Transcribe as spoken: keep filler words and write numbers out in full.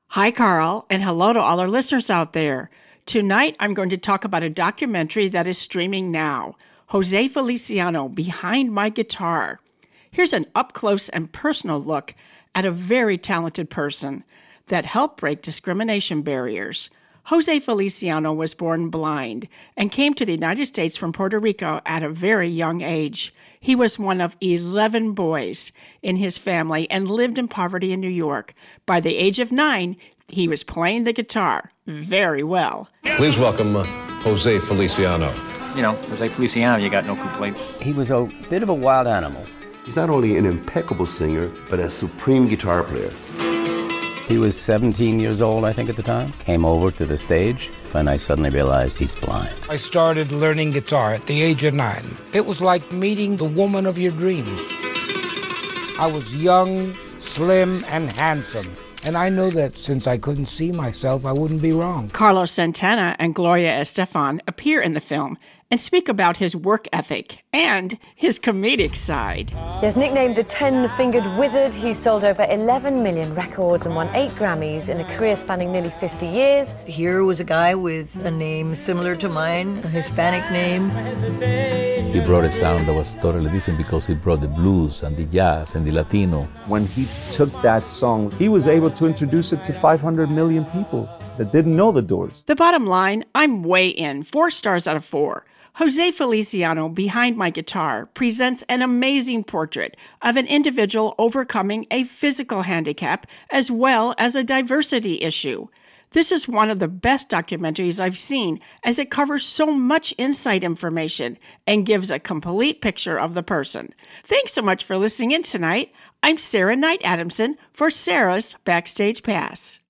Hi, Carl, and hello to all our listeners out there. Tonight, I'm going to talk about a documentary that is streaming now, Jose Feliciano, Behind My Guitar. Here's an up-close and personal look at a very talented person that helped break discrimination barriers. Jose Feliciano was born blind and came to the United States from Puerto Rico at a very young age. He was one of eleven boys in his family and lived in poverty in New York. By the age of nine, he was playing the guitar very well. Please welcome uh, Jose Feliciano. You know, Jose Feliciano, you got no complaints. He was a bit of a wild animal. He's not only an impeccable singer, but a supreme guitar player. He was seventeen years old, I think, at the time. Came over to the stage, and I suddenly realized he's blind. I started learning guitar at the age of nine. It was like meeting the woman of your dreams. I was young, slim, and handsome. And I know that since I couldn't see myself, I wouldn't be wrong. Carlos Santana and Gloria Estefan appear in the film and speak about his work ethic and his comedic side. Yes, nicknamed the Ten-Fingered Wizard, he sold over eleven million records and won eight Grammys in a career spanning nearly fifty years. Here was a guy with a name similar to mine, a Hispanic name. He brought a sound that was totally different because he brought the blues and the jazz and the Latino. When he took that song, he was able to introduce it to five hundred million people that didn't know the Doors. The bottom line, I'm way in, four stars out of four. Jose Feliciano, Behind My Guitar, presents an amazing portrait of an individual overcoming a physical handicap as well as a diversity issue. This is one of the best documentaries I've seen as it covers so much inside information and gives a complete picture of the person. Thanks so much for listening in tonight. I'm Sarah Knight Adamson for Sarah's Backstage Pass.